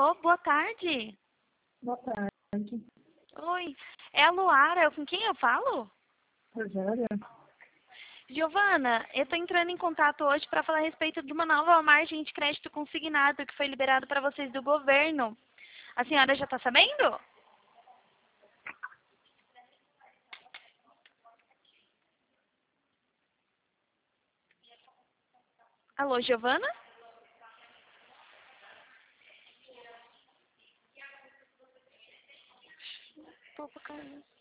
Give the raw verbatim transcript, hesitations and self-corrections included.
Alô, boa tarde. Boa tarde, Oi, é a Luara. Com quem eu falo? Rogéria. Giovana, eu estou entrando em contato hoje para falar a respeito de uma nova margem de crédito consignado que foi liberado para vocês do governo. A senhora já está sabendo? Alô, Giovana? Pô, cara.